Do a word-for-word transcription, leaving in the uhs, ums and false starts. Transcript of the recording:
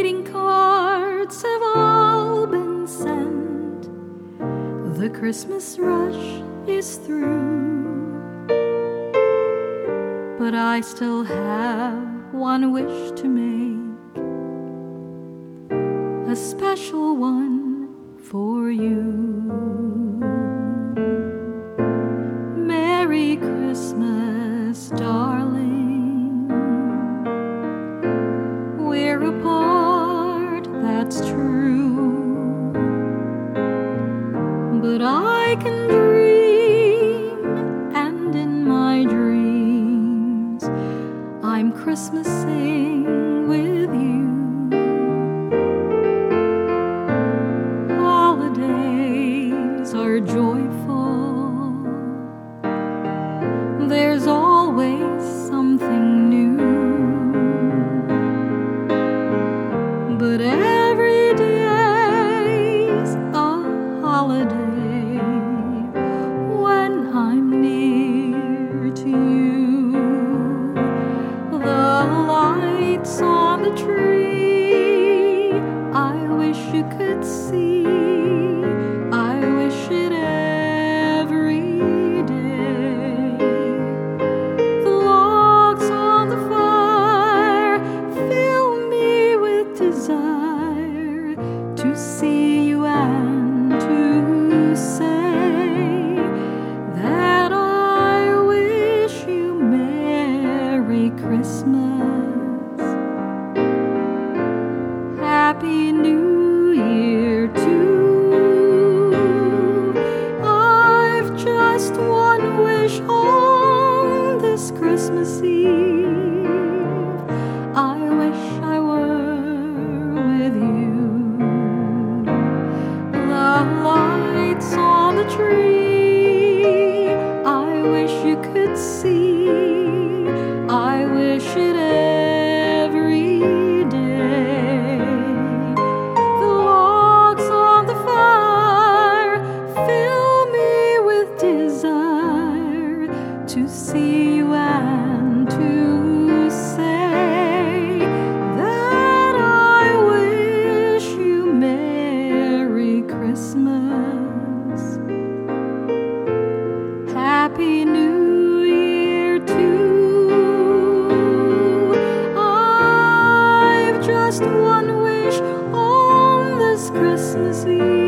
greeting cards have all been sent. The Christmas rush is through, but I still have one wish to make, a special one for you. Merry Christmas, darling. We're apart, that's true, but I can dream, and in my dreams I'm Christmasing with you. Holidays are joyful, there's always something new, but every day's a holiday when I'm near to you. The lights on the tree, I wish you could see. I wish it every day. The logs on the fire fill me with desire to see you and to say that I wish you Merry Christmas, Happy New Year too. I've just one wish on this Christmas Eve. I wish I were with you. The lights on the tree, I wish you could see. I wish it every day. The logs on the fire fill me with desire to see you and to say that I wish you Merry Christmas, Happy New Year too. I've just one wish on this Christmas Eve.